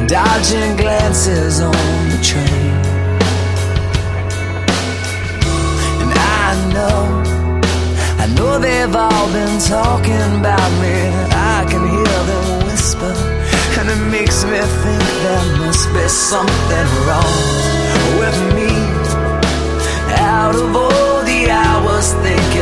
dodging glances on the train. And I know they've all been talking about me. I can hear them whisper, and it makes me think there must be something wrong with me. Out of all the hours thinking